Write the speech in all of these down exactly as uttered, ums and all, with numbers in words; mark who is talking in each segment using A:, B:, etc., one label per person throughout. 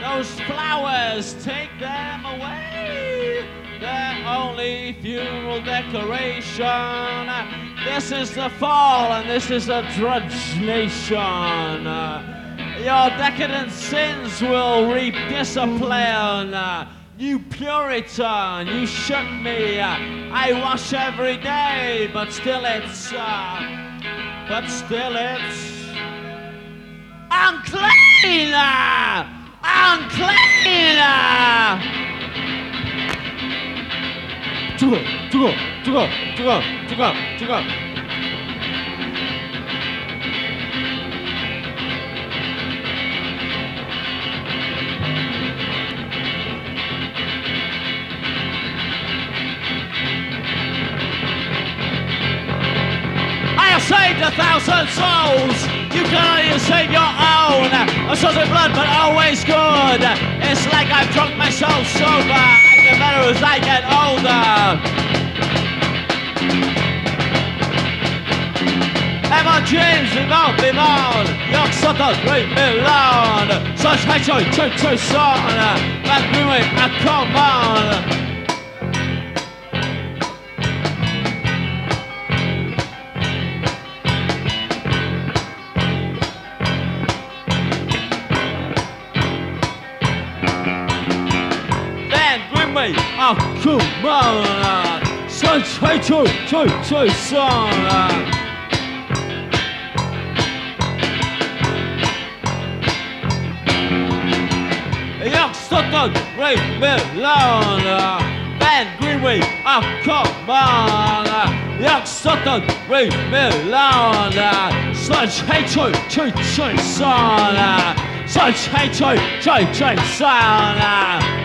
A: Those flowers, take them away. They're only funeral decoration. This is the fall and this is a drudge nation. Your decadent sins will reap discipline. You Puritan, you shook me. I wash every day, but still it's, uh, but still it's unclean! Unclean! 죽어, 죽어, 죽어, 죽어, 죽어, 죽어. I have saved a thousand souls. You can only save your own. A source of blood, but always good. It's like I've drunk myself sober. I get better as I get older. Emma James, it won't be long. Young Sutton, great Milan. Such high choice, choice, choice song. Back doing a come on. Oh, come on, such high choice, choice, choice song. Young Sutton, Ray Milan, Ben Greenway, oh, come on. Young Sutton, Ray Milan, such high choice, choice, choice song. Such high choice, choice, choice song.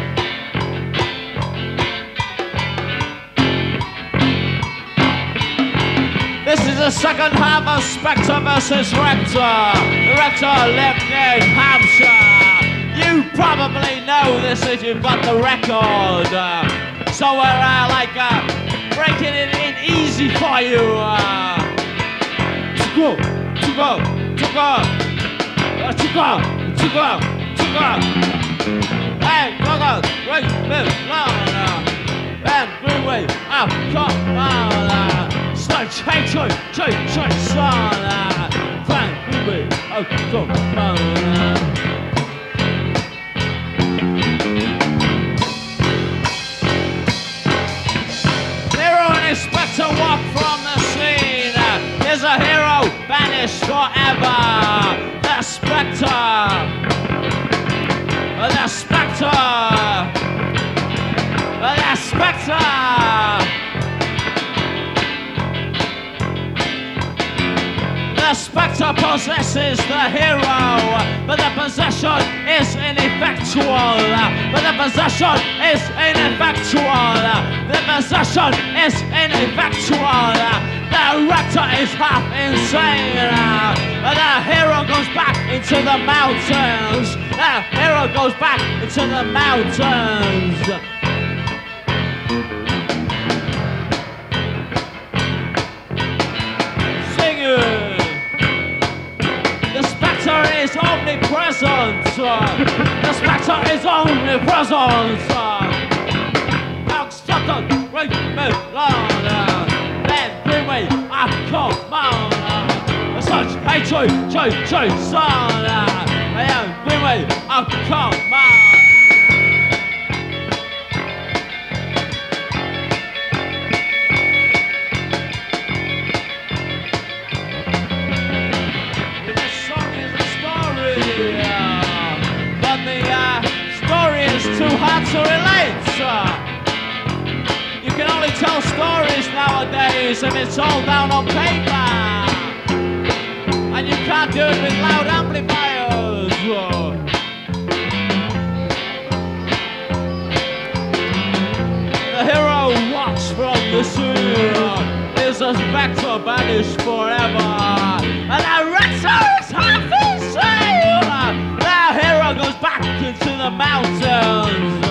A: This is the second half of Spectre versus Rector. Rector lived in Hampshire. You probably know this if you've got the record. Uh, so we're uh, like uh, breaking it in easy for you. Uh, to go, to go, to go, uh, to go, to go, to go. Hey, go, go, right, move, long, and Greenway, up, come on. Uh, Such high choice, choice, choice, son. Frank, Greenway, oh, come on. Hero and Inspector walk from the scene. Here's a hero banished forever. The Spectre. The Spectre. The Spectre. The Spectre possesses the hero, but the possession is ineffectual. But the possession is ineffectual. The possession is ineffectual. The Rector is half insane. The hero goes back into the mountains. The hero goes back into the mountains. Is omnipresent. The Spectre is omnipresent. Young Sutton, Great Milan, Ben Greenway, ah, come on. Such high choice, choice, choice, son. Young Greenway, ah, come on. Too hard to relate. You can only tell stories nowadays if it's all down on paper, and you can't do it with loud amplifiers. The hero walks from the sea. Is a Spectre banished forever, and the Rector is half insane. The hero goes back into the mountains.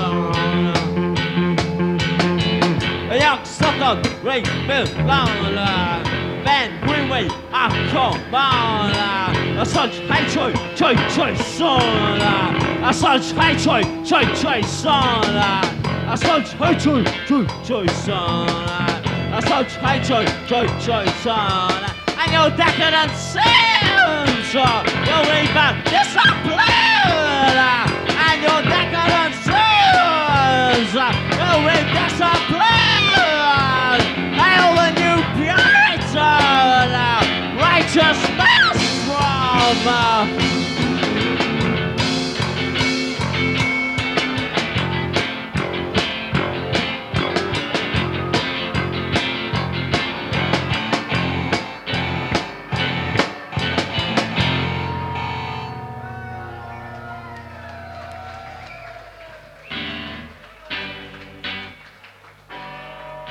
A: Young Sutton, Great Milan, Ben Greenway, ah, come on. such hatred, joy, joy, son, such hatred, joy, joy, son, such hatred, joy, joy, son, such hatred, joy, joy, son, and your decadent sins, your rebel discipline, and your decadent sins, your rebel discipline, hail the new Puritan righteousness from